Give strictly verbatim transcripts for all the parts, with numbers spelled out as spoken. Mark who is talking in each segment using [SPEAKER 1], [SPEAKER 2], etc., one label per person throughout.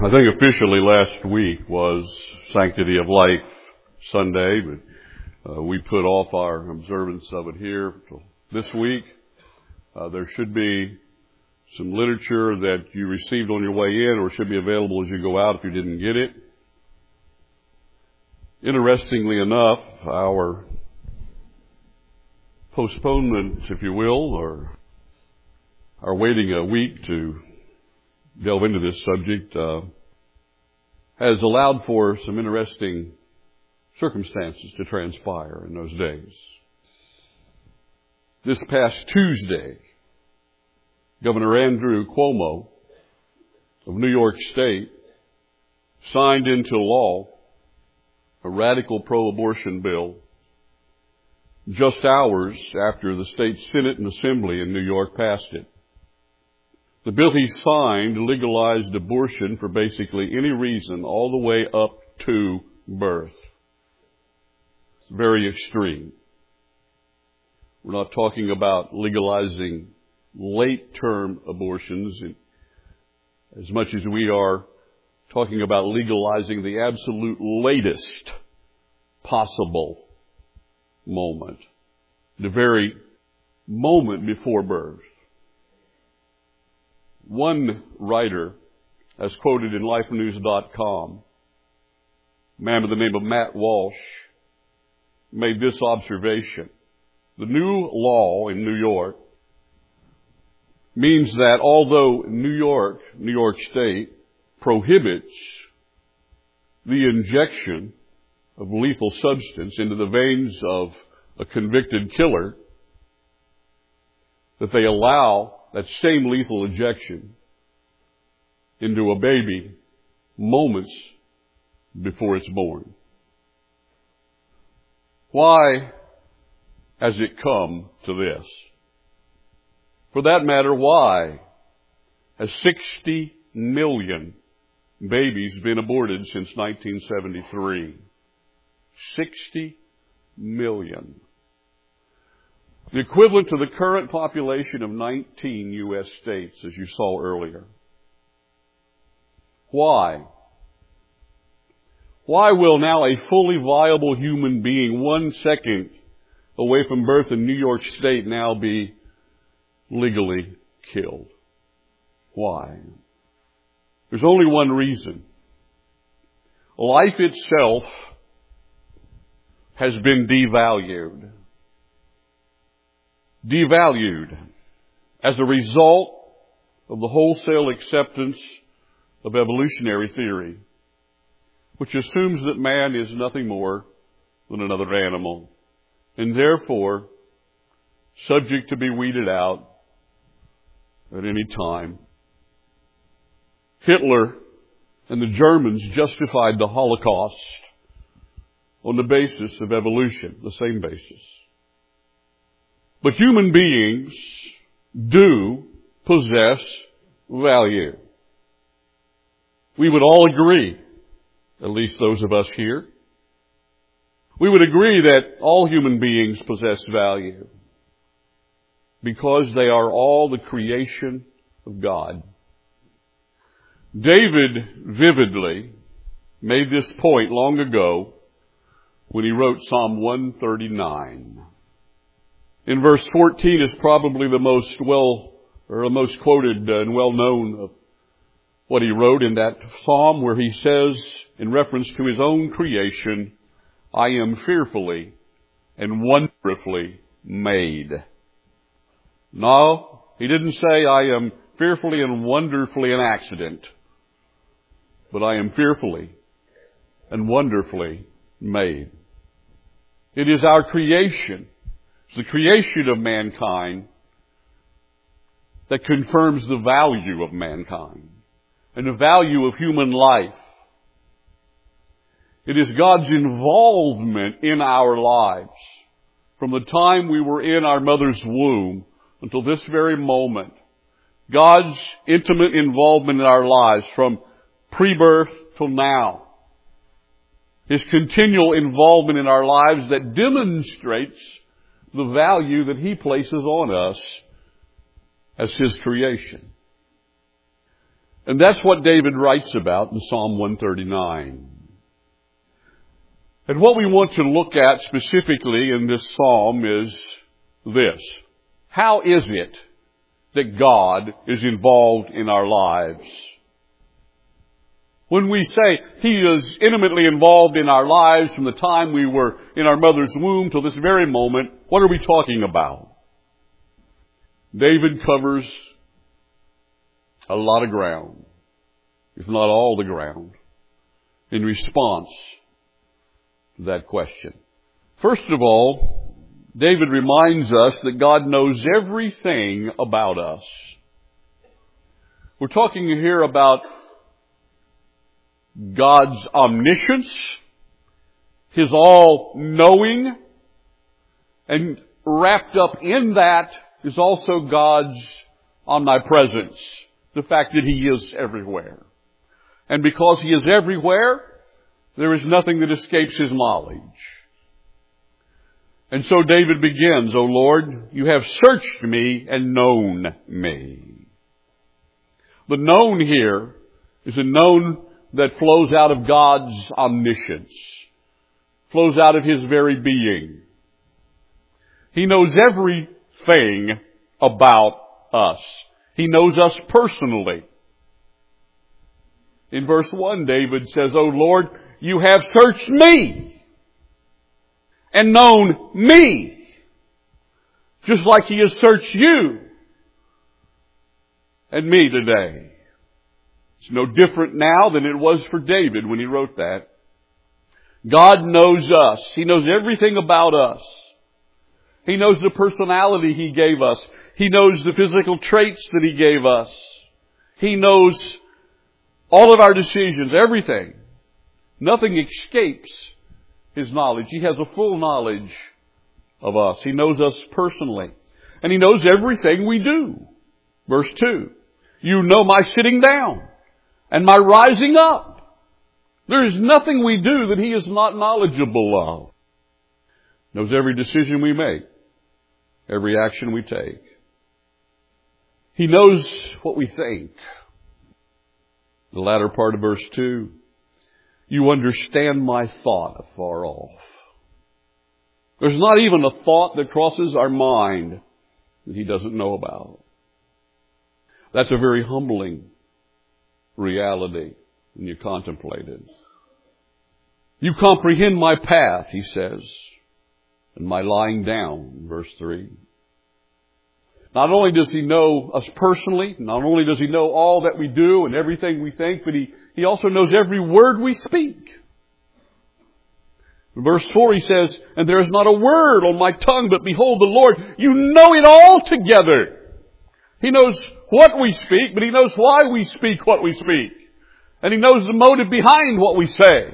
[SPEAKER 1] I think officially last week was Sanctity of Life Sunday, but uh, we put off our observance of it here till this week. Uh, there should be some literature that you received on your way in, or should be available as you go out if you didn't get it. Interestingly enough, our postponement, if you will, or our waiting a week to delve into this subject, uh, has allowed for some interesting circumstances to transpire in those days. This past Tuesday, Governor Andrew Cuomo of New York State signed into law a radical pro-abortion bill just hours after the state Senate and Assembly in New York passed it. The bill he signed legalized abortion for basically any reason all the way up to birth. It's very extreme. We're not talking about legalizing late-term abortions as much as we are talking about legalizing the absolute latest possible moment, the very moment before birth. One writer, as quoted in life news dot com, a man by the name of Matt Walsh, made this observation. The new law in New York means that although New York, New York State, prohibits the injection of lethal substance into the veins of a convicted killer, that they allow that same lethal injection into a baby moments before it's born. Why has it come to this? For that matter, why has sixty million babies been aborted since nineteen seventy-three? sixty million. The equivalent to the current population of nineteen U S states, as you saw earlier. Why? Why will now a fully viable human being one second away from birth in New York State now be legally killed? Why? There's only one reason. Life itself has been devalued. Devalued as a result of the wholesale acceptance of evolutionary theory, which assumes that man is nothing more than another animal, and therefore subject to be weeded out at any time. Hitler and the Germans justified the Holocaust on the basis of evolution, the same basis. But human beings do possess value. We would all agree, at least those of us here, we would agree that all human beings possess value because they are all the creation of God. David vividly made this point long ago when he wrote Psalm one thirty-nine. In verse fourteen is probably the most well, or the most quoted and well known of what he wrote in that psalm, where he says, in reference to his own creation, I am fearfully and wonderfully made. No, he didn't say I am fearfully and wonderfully an accident, but I am fearfully and wonderfully made. It is our creation, it's the creation of mankind that confirms the value of mankind and the value of human life. It is God's involvement in our lives from the time we were in our mother's womb until this very moment. God's intimate involvement in our lives from pre-birth till now. His continual involvement in our lives that demonstrates the value that He places on us as His creation. And that's what David writes about in Psalm one thirty-nine. And what we want to look at specifically in this psalm is this. How is it that God is involved in our lives? When we say He is intimately involved in our lives from the time we were in our mother's womb till this very moment, what are we talking about? David covers a lot of ground, if not all the ground, in response to that question. First of all, David reminds us that God knows everything about us. We're talking here about God's omniscience, His all-knowing, and wrapped up in that is also God's omnipresence, the fact that He is everywhere. And because He is everywhere, there is nothing that escapes His knowledge. And so David begins, O Lord, you have searched me and known me. The known here is a known that flows out of God's omniscience, flows out of His very being. He knows everything about us. He knows us personally. In verse one, David says, O Lord, you have searched me and known me, just like He has searched you and me today. It's no different now than it was for David when he wrote that. God knows us. He knows everything about us. He knows the personality He gave us. He knows the physical traits that He gave us. He knows all of our decisions, everything. Nothing escapes His knowledge. He has a full knowledge of us. He knows us personally. And He knows everything we do. Verse two, you know my sitting down and my rising up. There is nothing we do that He is not knowledgeable of. Knows every decision we make, every action we take. He knows what we think. The latter part of verse two, you understand my thought afar off. There's not even a thought that crosses our mind that He doesn't know about. That's a very humbling reality when you contemplate it. You comprehend my path, He says, and my lying down, verse three. Not only does He know us personally, not only does He know all that we do and everything we think, but He, he also knows every word we speak. In verse four He says, and there is not a word on my tongue, but behold the Lord, you know it all together. He knows what we speak, but He knows why we speak what we speak. And He knows the motive behind what we say.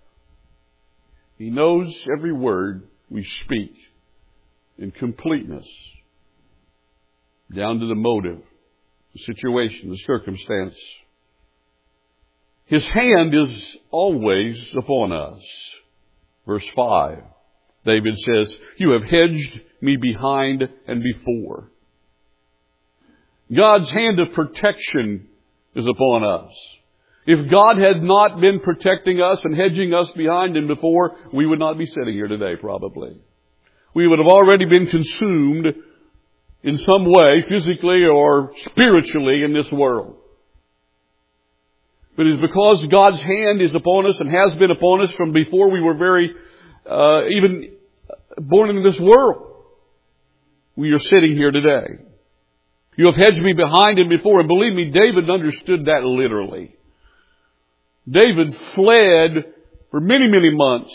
[SPEAKER 1] He knows every word we speak in completeness, down to the motive, the situation, the circumstance. His hand is always upon us. Verse five, David says, you have hedged me behind and before. God's hand of protection is upon us. If God had not been protecting us and hedging us behind and before, we would not be sitting here today, probably. We would have already been consumed in some way, physically or spiritually, in this world. But it's because God's hand is upon us and has been upon us from before we were very, uh, even born into this world. We are sitting here today. You have hedged me behind and before. And believe me, David understood that literally. David fled for many, many months.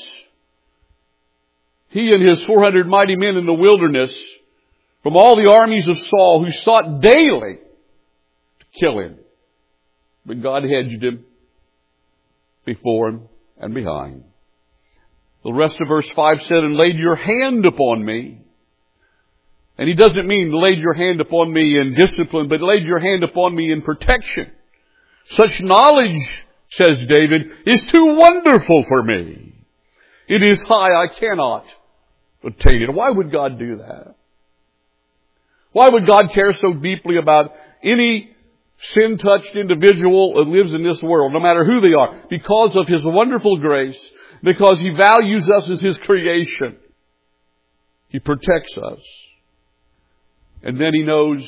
[SPEAKER 1] He and his four hundred mighty men in the wilderness from all the armies of Saul who sought daily to kill him. But God hedged him before him and behind. The rest of verse five said, and laid your hand upon me. And he doesn't mean laid your hand upon me in discipline, but laid your hand upon me in protection. Such knowledge, says David, is too wonderful for me. It is high, I cannot attain it. Why would God do that? Why would God care so deeply about any sin-touched individual that lives in this world, no matter who they are, because of His wonderful grace, because He values us as His creation. He protects us. And then He knows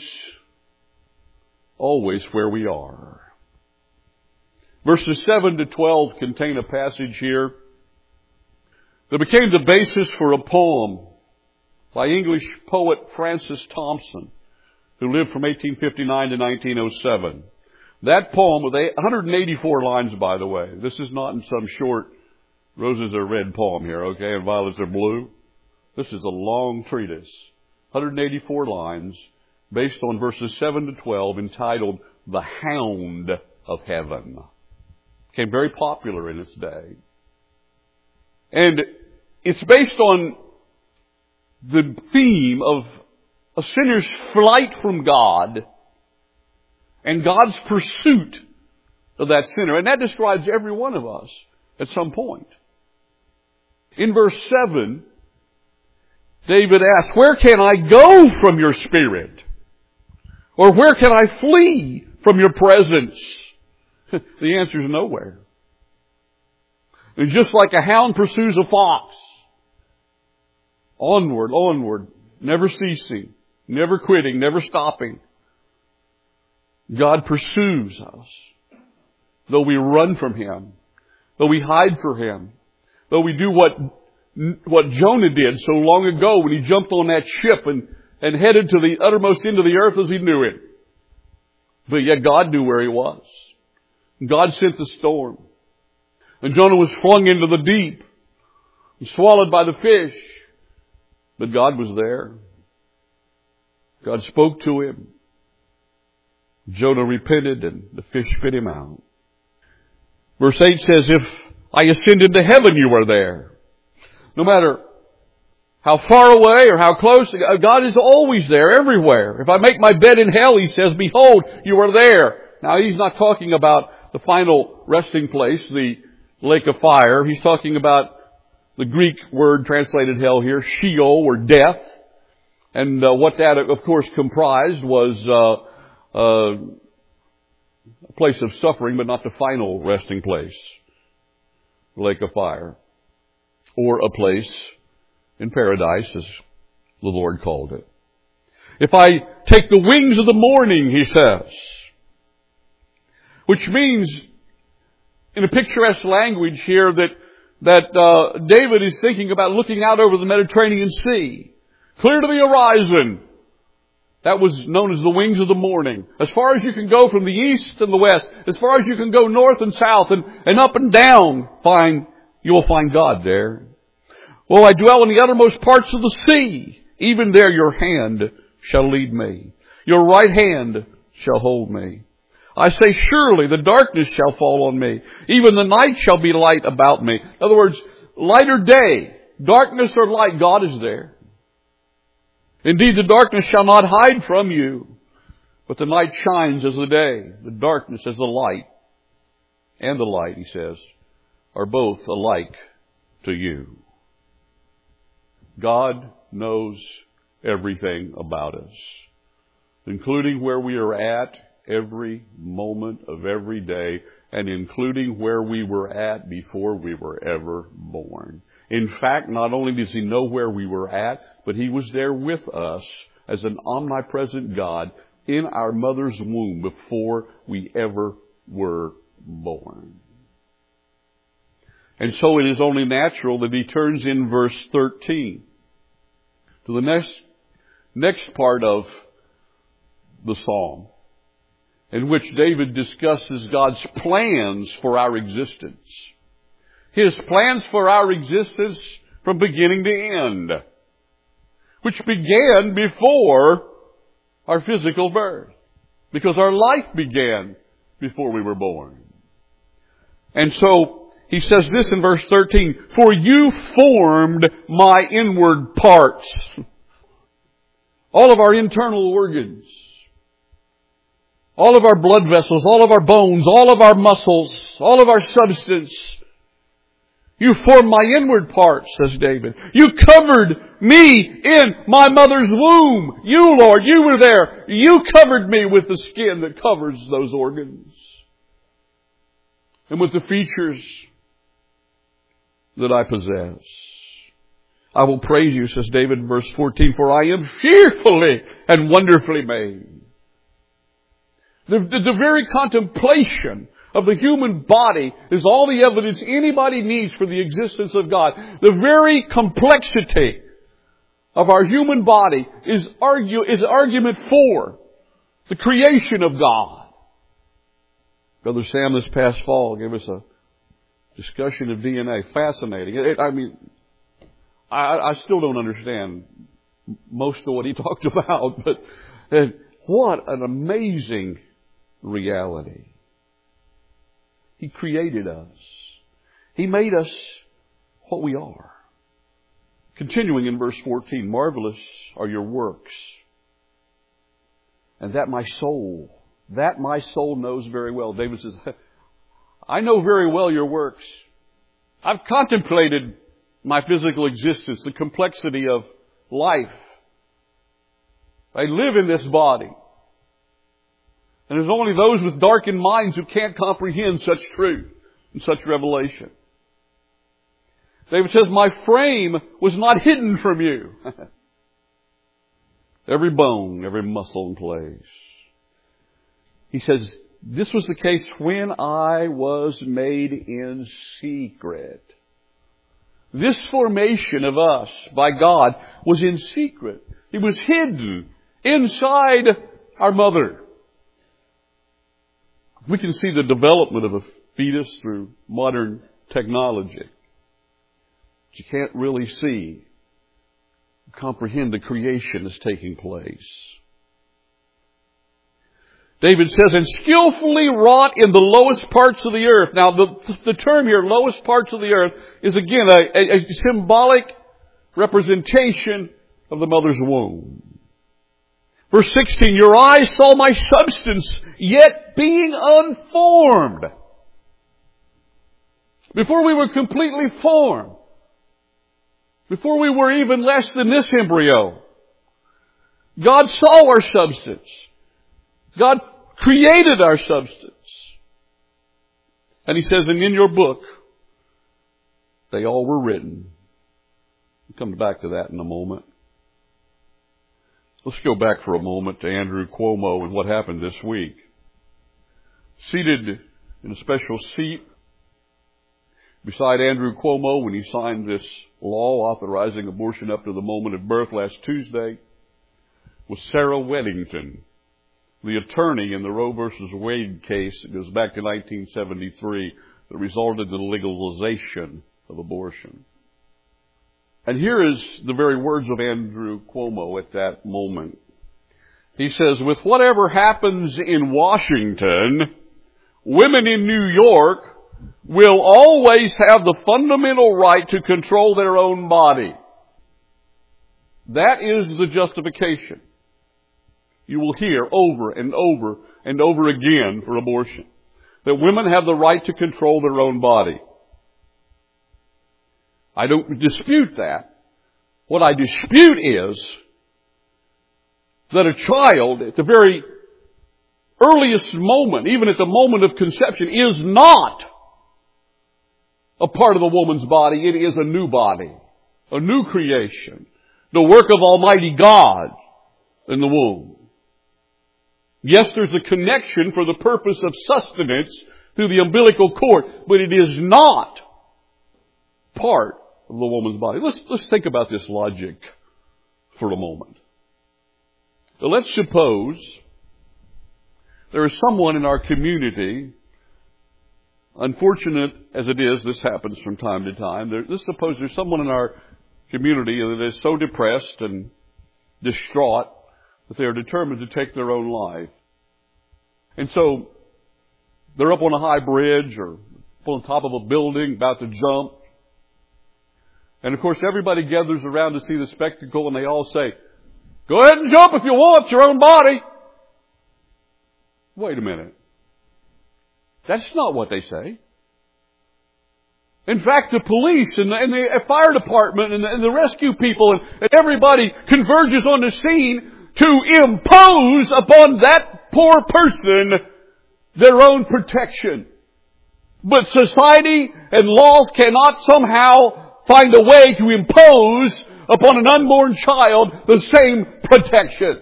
[SPEAKER 1] always where we are. Verses seven to twelve contain a passage here that became the basis for a poem by English poet Francis Thompson, who lived from eighteen fifty-nine to nineteen oh seven. That poem, with one hundred eighty-four lines, by the way. This is not in some short roses are red poem here, okay, and violets are blue. This is a long treatise, one hundred eighty-four lines, based on verses seven to twelve, entitled The Hound of Heaven. Became very popular in its day. And it's based on the theme of a sinner's flight from God and God's pursuit of that sinner. And that describes every one of us at some point. In verse seven, David asks, where can I go from your spirit? Or where can I flee from your presence? The answer is nowhere. It's just like a hound pursues a fox. Onward, onward, never ceasing, never quitting, never stopping. God pursues us. Though we run from Him, though we hide for Him, though we do what what Jonah did so long ago when he jumped on that ship and, and headed to the uttermost end of the earth as he knew it. But yet God knew where he was. God sent the storm. And Jonah was flung into the deep and swallowed by the fish. But God was there. God spoke to him. Jonah repented and the fish spit him out. Verse eight says, if I ascend into heaven, you are there. No matter how far away or how close, God is always there, everywhere. If I make my bed in hell, He says, behold, you are there. Now, He's not talking about the final resting place, the lake of fire. He's talking about the Greek word translated hell here, Sheol, or death. And uh, what that, of course, comprised was uh, uh, a place of suffering, but not the final resting place, the lake of fire. Or a place in paradise, as the Lord called it. If I take the wings of the morning, He says, which means, in a picturesque language here, that that uh, David is thinking about looking out over the Mediterranean Sea, clear to the horizon. That was known as the wings of the morning. As far as you can go from the east and the west, as far as you can go north and south and, and up and down, find you will find God there. Well, I dwell in the uttermost parts of the sea. Even there your hand shall lead me. Your right hand shall hold me. I say, surely the darkness shall fall on me. Even the night shall be light about me. In other words, light or day, darkness or light, God is there. Indeed, the darkness shall not hide from you, but the night shines as the day, the darkness as the light. And the light, He says, are both alike to you. God knows everything about us, including where we are at every moment of every day, and including where we were at before we were ever born. In fact, not only does He know where we were at, but He was there with us as an omnipresent God in our mother's womb before we ever were born. And so it is only natural that he turns in verse thirteen to the next, next part of the psalm, in which David discusses God's plans for our existence. His plans for our existence from beginning to end, which began before our physical birth, because our life began before we were born. And so he says this in verse thirteen, for you formed my inward parts. All of our internal organs, all of our blood vessels, all of our bones, all of our muscles, all of our substance. You formed my inward parts, says David. You covered me in my mother's womb. You, Lord, you were there. You covered me with the skin that covers those organs. And with the features that I possess. I will praise you, says David in verse fourteen, for I am fearfully and wonderfully made. The, the, the very contemplation of the human body is all the evidence anybody needs for the existence of God. The very complexity of our human body is argue, is argument for the creation of God. Brother Sam this past fall gave us a discussion of D N A. Fascinating. It, I mean, I, I still don't understand most of what he talked about, but uh, what an amazing reality. He created us. He made us what we are. Continuing in verse fourteen, marvelous are your works, and that my soul, that my soul knows very well. David says, I know very well your works. I've contemplated my physical existence, the complexity of life. I live in this body. And there's only those with darkened minds who can't comprehend such truth and such revelation. David says, my frame was not hidden from you. Every bone, every muscle in place. He says, this was the case when I was made in secret. This formation of us by God was in secret. It was hidden inside our mother. We can see the development of a fetus through modern technology. But you can't really see, comprehend the creation that's taking place. David says, and skillfully wrought in the lowest parts of the earth. Now, the, the term here, lowest parts of the earth, is again a, a, a symbolic representation of the mother's womb. Verse sixteen, your eyes saw my substance, yet being unformed. Before we were completely formed, before we were even less than this embryo, God saw our substance. God created our substance. And He says, and in your book, they all were written. We'll come back to that in a moment. Let's go back for a moment to Andrew Cuomo and what happened this week. Seated in a special seat beside Andrew Cuomo when he signed this law authorizing abortion up to the moment of birth last Tuesday was Sarah Weddington, the attorney in the Roe versus Wade case that goes back to nineteen seventy-three that resulted in the legalization of abortion. And here is the very words of Andrew Cuomo at that moment. He says, with whatever happens in Washington, women in New York will always have the fundamental right to control their own body. That is the justification you will hear over and over and over again for abortion. That women have the right to control their own body. I don't dispute that. What I dispute is that a child at the very earliest moment, even at the moment of conception, is not a part of the woman's body. It is a new body, a new creation, the work of Almighty God in the womb. Yes, there's a connection for the purpose of sustenance through the umbilical cord, but it is not part of the woman's body. Let's, let's think about this logic for a moment. Now, let's suppose there is someone in our community, unfortunate as it is, this happens from time to time. There, let's suppose there's someone in our community that is so depressed and distraught that they are determined to take their own life. And so they're up on a high bridge or up on top of a building about to jump. And of course everybody gathers around to see the spectacle and they all say, go ahead and jump if you want, it's your own body. Wait a minute. That's not what they say. In fact, the police and the, and the fire department and the, and the rescue people and, and everybody converges on the scene to impose upon that poor person their own protection. But society and laws cannot somehow find a way to impose upon an unborn child the same protection.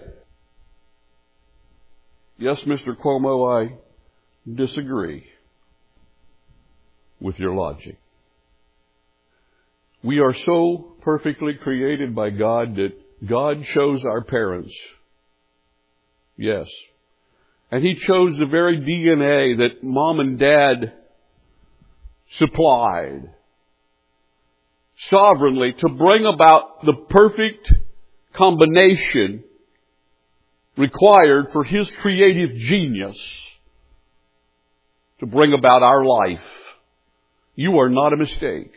[SPEAKER 1] Yes, Mister Cuomo, I disagree with your logic. We are so perfectly created by God that God chose our parents. Yes. And He chose the very D N A that mom and dad supplied sovereignly to bring about the perfect combination required for His creative genius to bring about our life. You are not a mistake.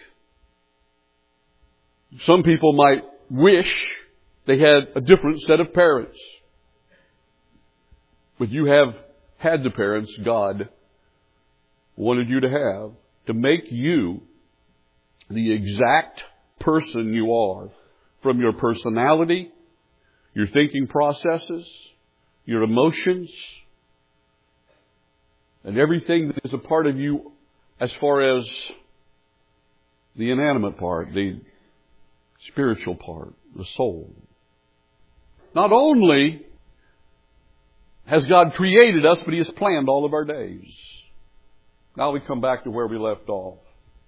[SPEAKER 1] Some people might wish they had a different set of parents. But you have had the parents God wanted you to have to make you the exact person you are, from your personality, your thinking processes, your emotions, and everything that is a part of you as far as the inanimate part, the spiritual part, the soul. Not only has God created us, but He has planned all of our days. Now we come back to where we left off.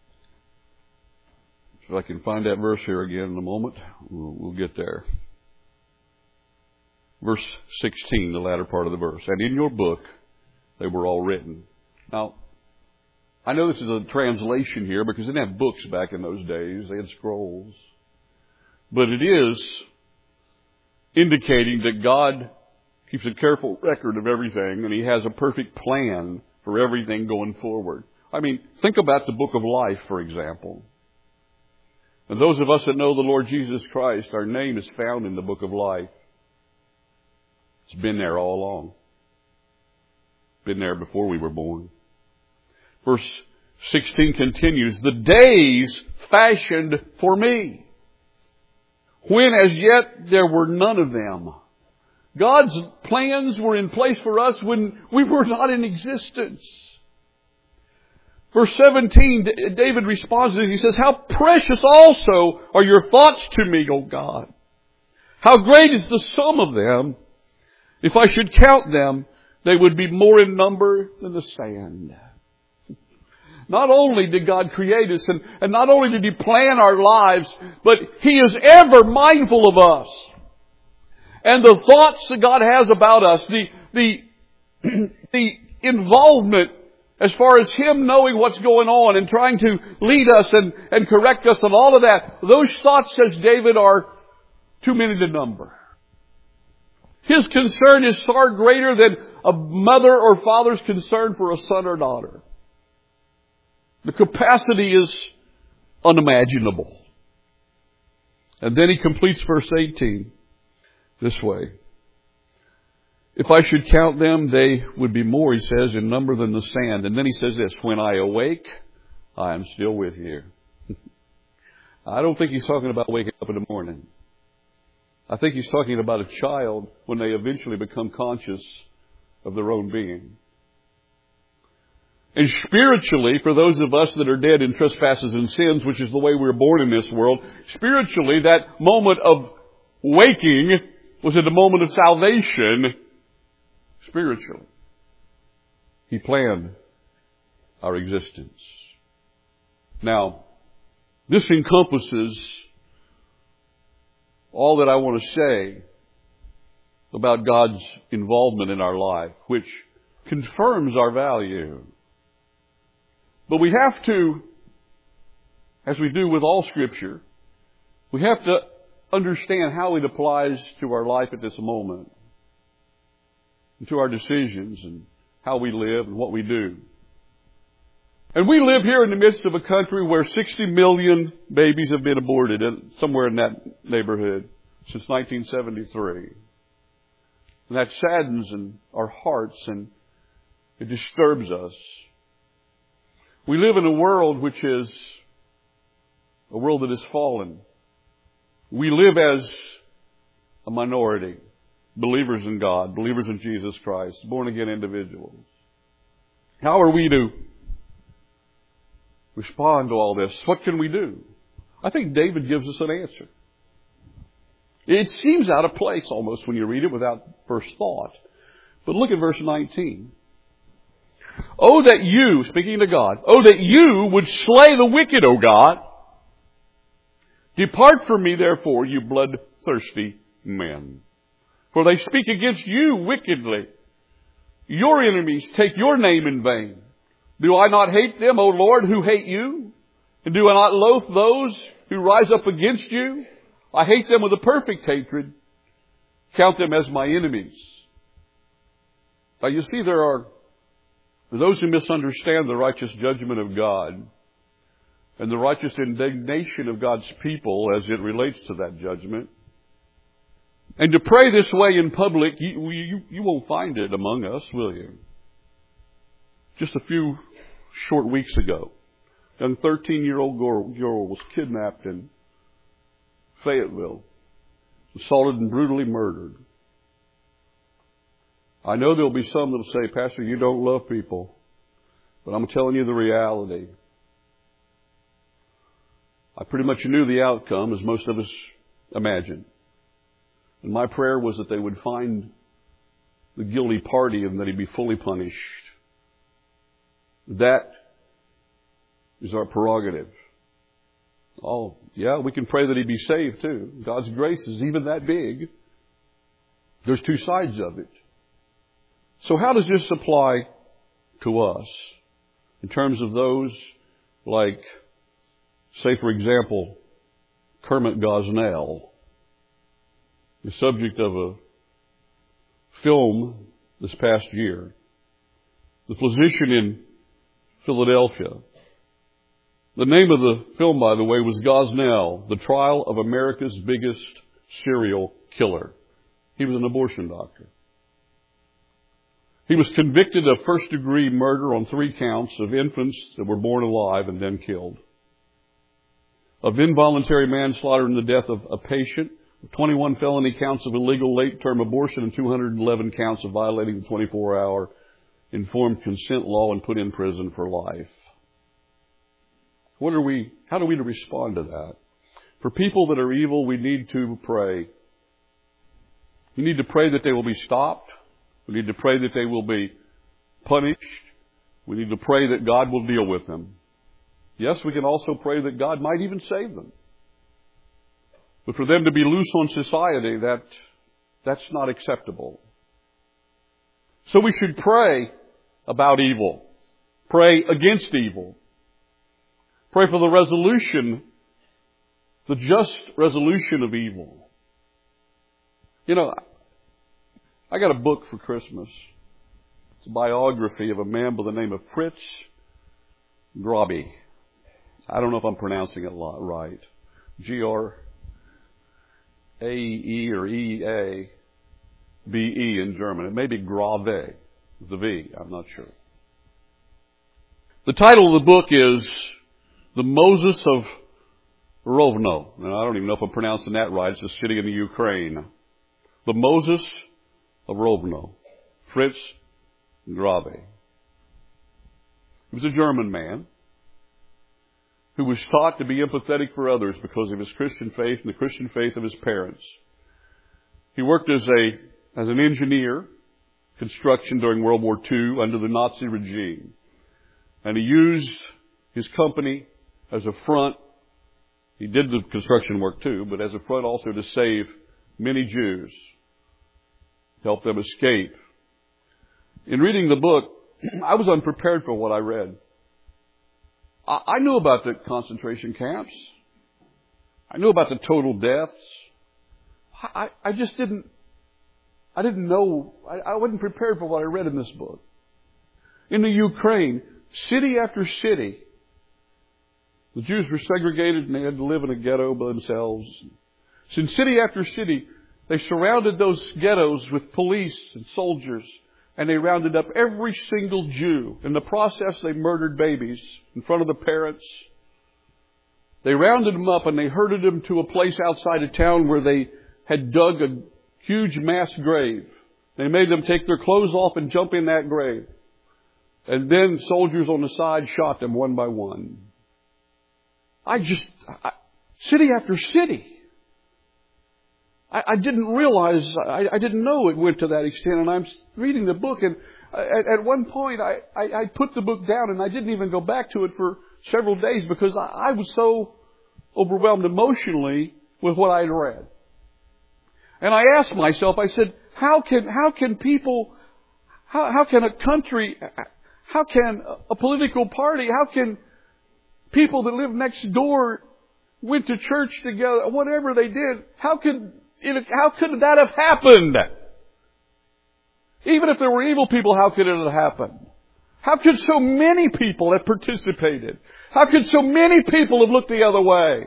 [SPEAKER 1] If I can find that verse here again in a moment, we'll, we'll get there. Verse sixteen, the latter part of the verse. And in your book, they were all written. Now, I know this is a translation here because they didn't have books back in those days. They had scrolls. But it is indicating that God keeps a careful record of everything, and He has a perfect plan for everything going forward. I mean, think about the book of life, for example. And those of us that know the Lord Jesus Christ, our name is found in the book of life. It's been there all along. Been there before we were born. Verse sixteen continues, the days fashioned for me, when as yet there were none of them. God's plans were in place for us when we were not in existence. Verse seventeen, David responds to this. He says, how precious also are your thoughts to me, O God. How great is the sum of them. If I should count them, they would be more in number than the sand. Not only did God create us, and, and not only did He plan our lives, but He is ever mindful of us. And the thoughts that God has about us, the, the, the involvement as far as Him knowing what's going on and trying to lead us and, and correct us and all of that, those thoughts, says David, are too many to number. His concern is far greater than a mother or father's concern for a son or daughter. The capacity is unimaginable. And then he completes verse eighteen this way. If I should count them, they would be more, he says, in number than the sand. And then he says this, when I awake, I am still with you. I don't think he's talking about waking up in the morning. I think he's talking about a child when they eventually become conscious of their own being. And spiritually, for those of us that are dead in trespasses and sins, which is the way we were born in this world, spiritually, that moment of waking was at the moment of salvation. Spiritually, He planned our existence. Now, this encompasses all that I want to say about God's involvement in our life, which confirms our value. But we have to, as we do with all Scripture, we have to understand how it applies to our life at this moment, and to our decisions and how we live and what we do. And we live here in the midst of a country where sixty million babies have been aborted, somewhere in that neighborhood, since nineteen seventy-three. And that saddens in our hearts and it disturbs us. We live in a world which is a world that is fallen. We live as a minority, believers in God, believers in Jesus Christ, born-again individuals. How are we to respond to all this? What can we do? I think David gives us an answer. It seems out of place almost when you read it without first thought. But look at verse nineteen. Oh, that you, speaking to God, oh, that you would slay the wicked, O God. Depart from me, therefore, you bloodthirsty men. For they speak against you wickedly. Your enemies take your name in vain. Do I not hate them, O Lord, who hate you? And do I not loathe those who rise up against you? I hate them with a perfect hatred. Count them as my enemies. Now you see, there are those who misunderstand the righteous judgment of God and the righteous indignation of God's people as it relates to that judgment. And to pray this way in public, you, you, you won't find it among us, will you? Just a few short weeks ago, a young thirteen-year-old girl, girl was kidnapped in Fayetteville, assaulted and brutally murdered. I know there'll be some that'll say, Pastor, you don't love people. But I'm telling you the reality. I pretty much knew the outcome, as most of us imagined. And my prayer was that they would find the guilty party and that he'd be fully punished. That is our prerogative. Oh, yeah, we can pray that he be saved too. God's grace is even that big. There's two sides of it. So how does this apply to us in terms of those like, say, for example, Kermit Gosnell, the subject of a film this past year, the physician in Philadelphia. The name of the film, by the way, was Gosnell, the Trial of America's Biggest Serial Killer. He was an abortion doctor. He was convicted of first-degree murder on three counts of infants that were born alive and then killed, of involuntary manslaughter in the death of a patient, twenty-one felony counts of illegal late-term abortion, and two hundred eleven counts of violating the twenty-four hour informed consent law, and put in prison for life. What are we, how are we to respond to that? For people that are evil, we need to pray. We need to pray that they will be stopped. We need to pray that they will be punished. We need to pray that God will deal with them. Yes, we can also pray that God might even save them. But for them to be loose on society, that, that's not acceptable. So we should pray about evil. Pray against evil. Pray for the resolution, the just resolution of evil. You know, I got a book for Christmas. It's a biography of a man by the name of Fritz Grabe. I don't know if I'm pronouncing it right. G R A E or E A B E in German. It may be Grave, the V. I'm not sure. The title of the book is The Moses of Rovno. And I don't even know if I'm pronouncing that right. It's a city in the Ukraine. The Moses of Rovno. Fritz Grabe. He was a German man who was taught to be empathetic for others because of his Christian faith and the Christian faith of his parents. He worked as a as an engineer, construction during World War Two under the Nazi regime. And he used his company as a front. He did the construction work too, but as a front also to save many Jews, help them escape. In reading the book, I was unprepared for what I read. I, I knew about the concentration camps. I knew about the total deaths. I, I just didn't, I didn't know, I, I wasn't prepared for what I read in this book. In the Ukraine, city after city, the Jews were segregated and they had to live in a ghetto by themselves. So in city after city, they surrounded those ghettos with police and soldiers, and they rounded up every single Jew. In the process, they murdered babies in front of the parents. They rounded him up and they herded him to a place outside of town where they had dug a huge mass grave. They made them take their clothes off and jump in that grave. And then soldiers on the side shot them one by one. I just, I, city after city. I, I didn't realize, I, I didn't know it went to that extent. And I'm reading the book, and at, at one point I, I, I put the book down and I didn't even go back to it for several days because I, I was so overwhelmed emotionally with what I'd read. And I asked myself, I said, how can, how can people, how, how can a country, how can a political party, how can people that live next door went to church together, whatever they did, how could it, how could that have happened? Even if there were evil people, how could it have happened? How could so many people have participated? How could so many people have looked the other way?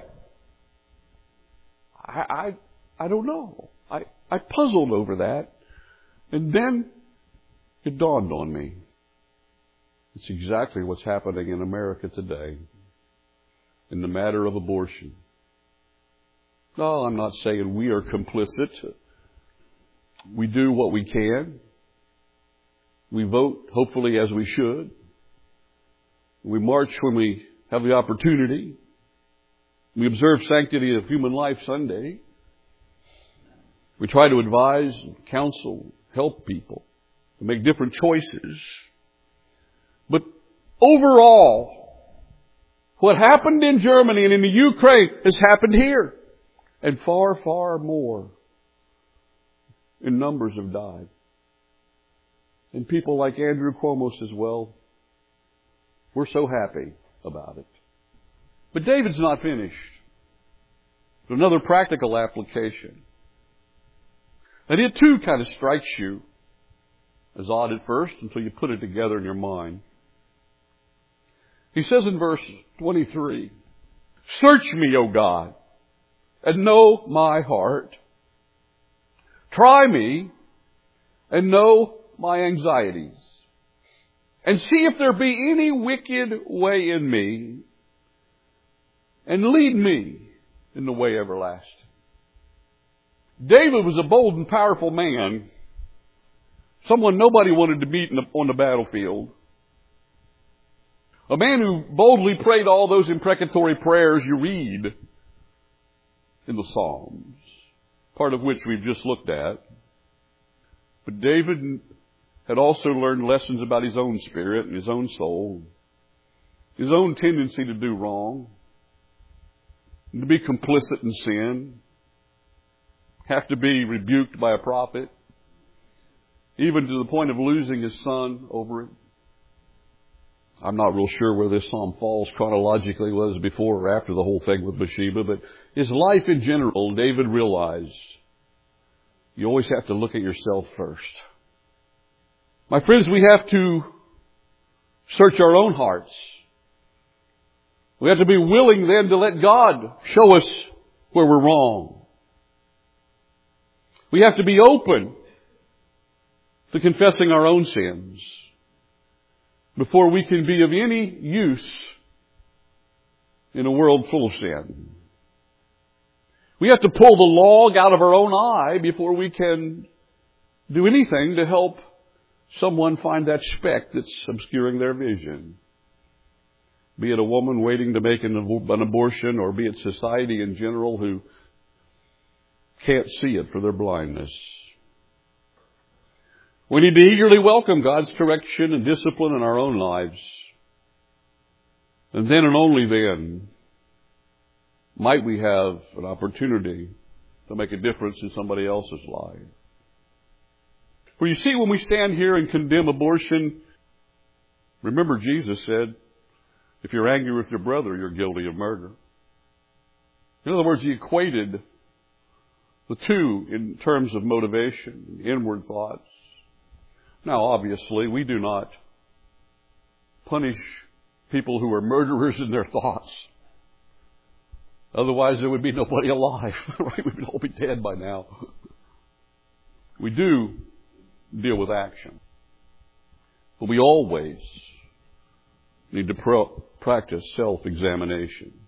[SPEAKER 1] I, I, I don't know. I, I puzzled over that. And then it dawned on me. It's exactly what's happening in America today in the matter of abortion. No, I'm not saying we are complicit. We do what we can. We vote, hopefully, as we should. We march when we have the opportunity. We observe Sanctity of Human Life Sunday. We try to advise, counsel, help people to make different choices. But overall, what happened in Germany and in the Ukraine has happened here. And far, far more in numbers have died. And people like Andrew Cuomo says, well, we're so happy about it. But David's not finished. There's another practical application. And it too kind of strikes you as odd at first until you put it together in your mind. He says in verse twenty-three, search me, O God, and know my heart. Try me and know my anxieties. And see if there be any wicked way in me, and lead me in the way everlasting. David was a bold and powerful man. Someone nobody wanted to meet in the, on the battlefield. A man who boldly prayed all those imprecatory prayers you read in the Psalms, part of which we've just looked at. But David had also learned lessons about his own spirit and his own soul, his own tendency to do wrong, and to be complicit in sin, have to be rebuked by a prophet, even to the point of losing his son over it. I'm not real sure where this psalm falls chronologically, was before or after the whole thing with Bathsheba, but his life in general, David realized you always have to look at yourself first. My friends, we have to search our own hearts. We have to be willing then to let God show us where we're wrong. We have to be open to confessing our own sins before we can be of any use in a world full of sin. We have to pull the log out of our own eye before we can do anything to help someone find that speck that's obscuring their vision. Be it a woman waiting to make an abortion, or be it society in general who can't see it for their blindness. We need to eagerly welcome God's correction and discipline in our own lives. And then and only then might we have an opportunity to make a difference in somebody else's life. For you see, when we stand here and condemn abortion, remember Jesus said, if you're angry with your brother, you're guilty of murder. In other words, he equated the two in terms of motivation, inward thoughts. Now, obviously, we do not punish people who are murderers in their thoughts. Otherwise, there would be nobody alive. Right? We would all be dead by now. We do deal with action. But we always need to pro- practice self-examination.